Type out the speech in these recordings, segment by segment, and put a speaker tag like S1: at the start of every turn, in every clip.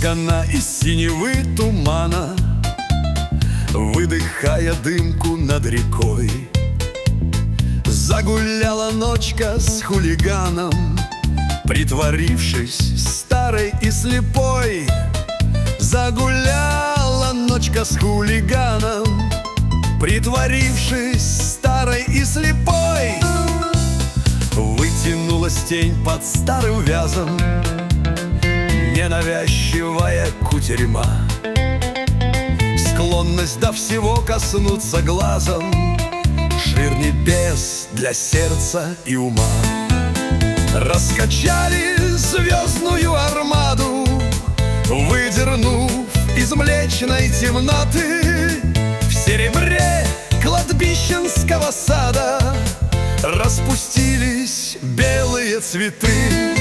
S1: Соткана из синевы тумана, выдыхая дымку над рекой. Загуляла ночка с хулиганом, притворившись старой и слепой. Загуляла ночка с хулиганом, притворившись старой и слепой. Вытянулась тень под старым вязом, ненавязчивая кутерьма. Склонность до всего коснуться глазом, шир небес для сердца и ума. Раскачали звездную армаду, выдернув из млечной темноты. В серебре кладбищенского сада распустились белые цветы.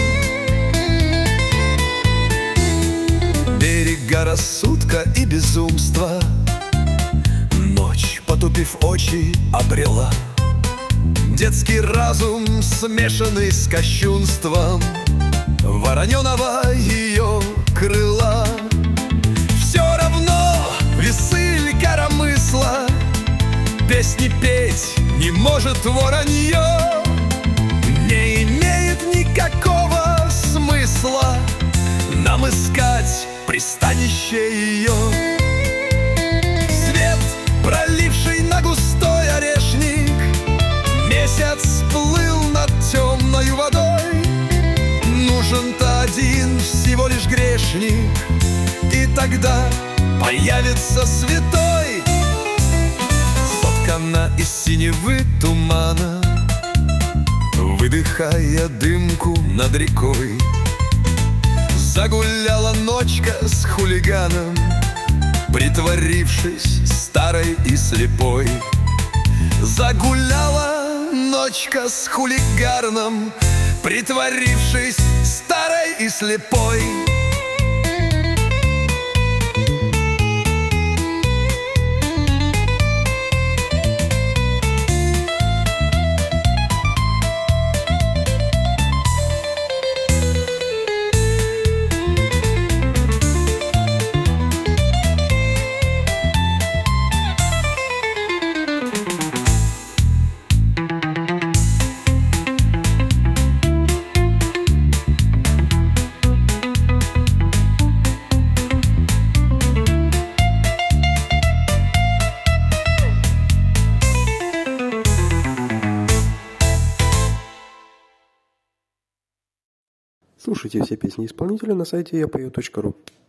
S1: Берега рассудка и безумства ночь, потупив очи, обрела. Детский разум, смешанный с кощунством вороненого ее крыла. Все равно весы ль коромысла, песни петь не может воронье. Не имеет никакого смысла нам искать пристанище ее. Свет, проливший на густой орешник, месяц плыл над темною водой. Нужен-то один всего лишь грешник, и тогда появится святой. Соткана из синевы тумана, выдыхая дымку над рекой. Загуляла ночка с хулиганом, притворившись старой и слепой. Загуляла ночка с хулиганом, притворившись старой и слепой.
S2: Слушайте все песни исполнителя на сайте yapeo.ru.